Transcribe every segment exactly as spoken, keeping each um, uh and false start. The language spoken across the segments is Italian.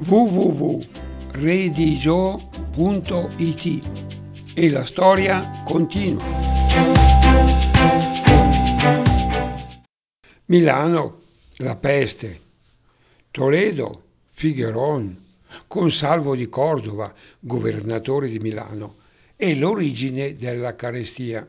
w w w punto redigio punto it e la storia continua. Milano, la peste. Toledo, Figueron, Consalvo di Cordova, governatore di Milano, e l'origine della carestia.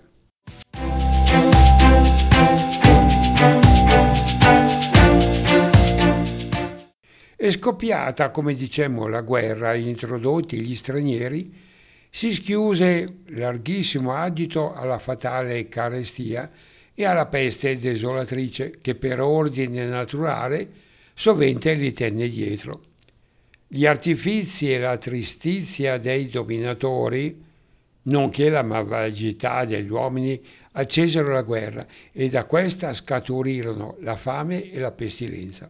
È scoppiata, come dicemmo, la guerra, introdotti gli stranieri, si schiuse larghissimo adito alla fatale carestia e alla peste desolatrice che per ordine naturale sovente li tenne dietro. Gli artifizi e la tristizia dei dominatori, nonché la malvagità degli uomini, accesero la guerra e da questa scaturirono la fame e la pestilenza.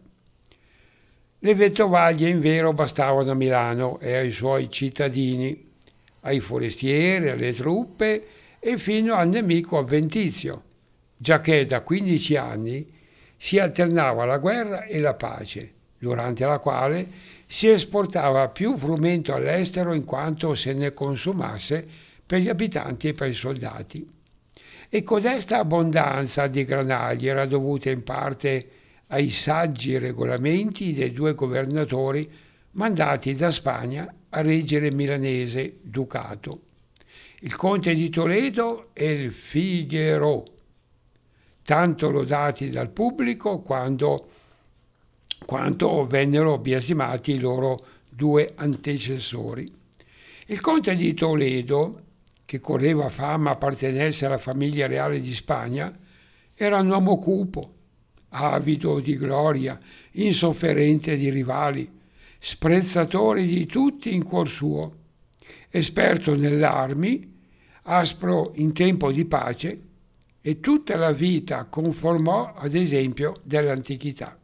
Le vettovaglie invero bastavano a Milano e ai suoi cittadini, ai forestieri, alle truppe e fino al nemico avventizio, giacché da quindici anni si alternava la guerra e la pace, durante la quale si esportava più frumento all'estero in quanto se ne consumasse per gli abitanti e per i soldati. E codesta abbondanza di granagli era dovuta in parte ai saggi regolamenti dei due governatori mandati da Spagna a reggere il milanese ducato, il conte di Toledo e il Figueroa, tanto lodati dal pubblico quando, quanto vennero biasimati i loro due antecessori. Il conte di Toledo, che correva fama appartenesse alla famiglia reale di Spagna, era un uomo cupo, avido di gloria, insofferente di rivali, sprezzatore di tutti in cuor suo, esperto nelle armi, aspro in tempo di pace, e tutta la vita conformò ad esempio dell'antichità.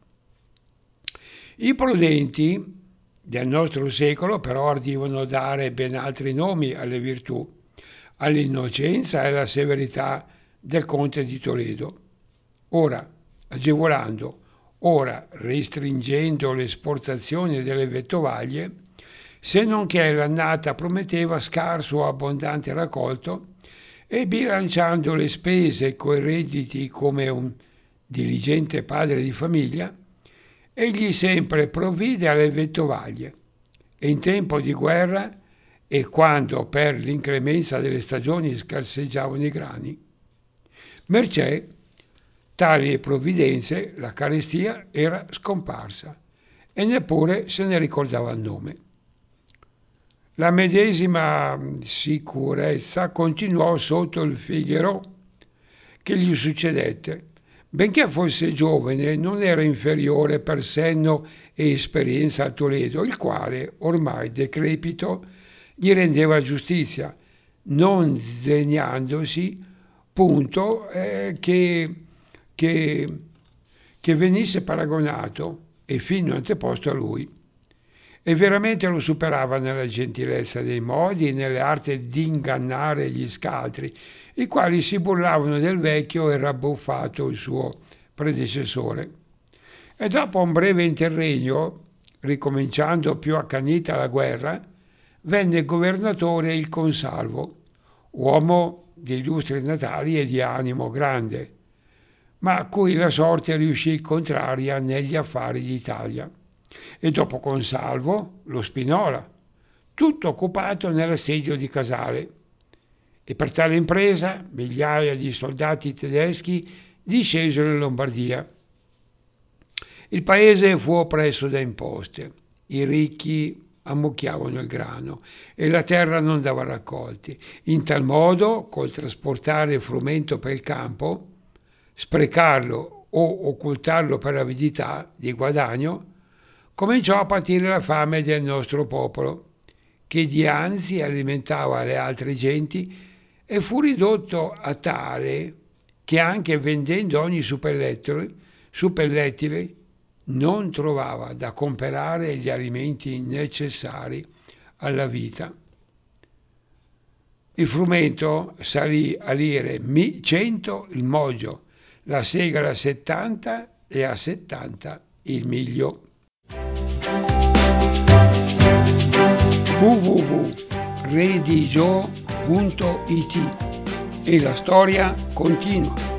I prudenti del nostro secolo però ardivano dare ben altri nomi alle virtù, all'innocenza e alla severità del conte di Toledo. Ora, agevolando, ora restringendo l'esportazione delle vettovaglie, se non che l'annata prometteva scarso o abbondante raccolto, e bilanciando le spese coi redditi come un diligente padre di famiglia, egli sempre provvide alle vettovaglie, e in tempo di guerra e quando per l'inclemenza delle stagioni scarseggiavano i grani. Mercé tali provvidenze, la carestia era scomparsa e neppure se ne ricordava il nome. La medesima sicurezza continuò sotto il Figueroa che gli succedette. Benché fosse giovane, non era inferiore per senno e esperienza a Toledo, il quale, ormai decrepito, gli rendeva giustizia, non sdegnandosi punto eh, che, che, che venisse paragonato e fino anteposto a lui. E veramente lo superava nella gentilezza dei modi e nelle arti di ingannare gli scaltri, i quali si burlavano del vecchio e rabbuffato il suo predecessore. E dopo un breve interregno, ricominciando più accanita la guerra, venne governatore il Consalvo, uomo di illustri natali e di animo grande, ma a cui la sorte riuscì contraria negli affari d'Italia. E dopo Consalvo, lo Spinola, tutto occupato nell'assedio di Casale. E per tale impresa migliaia di soldati tedeschi discesero in Lombardia. Il paese fu oppresso da imposte, i ricchi ammucchiavano il grano e la terra non dava raccolti. In tal modo, col trasportare il frumento per il campo, sprecarlo o occultarlo per avidità di guadagno, cominciò a patire la fame del nostro popolo, che dianzi alimentava le altre genti e fu ridotto a tale che anche vendendo ogni suppellettile, suppellettile non trovava da comprare gli alimenti necessari alla vita. Il frumento salì a lire cento il moggio, la segala a settanta e a settanta il miglio. redigio punto it e la storia continua.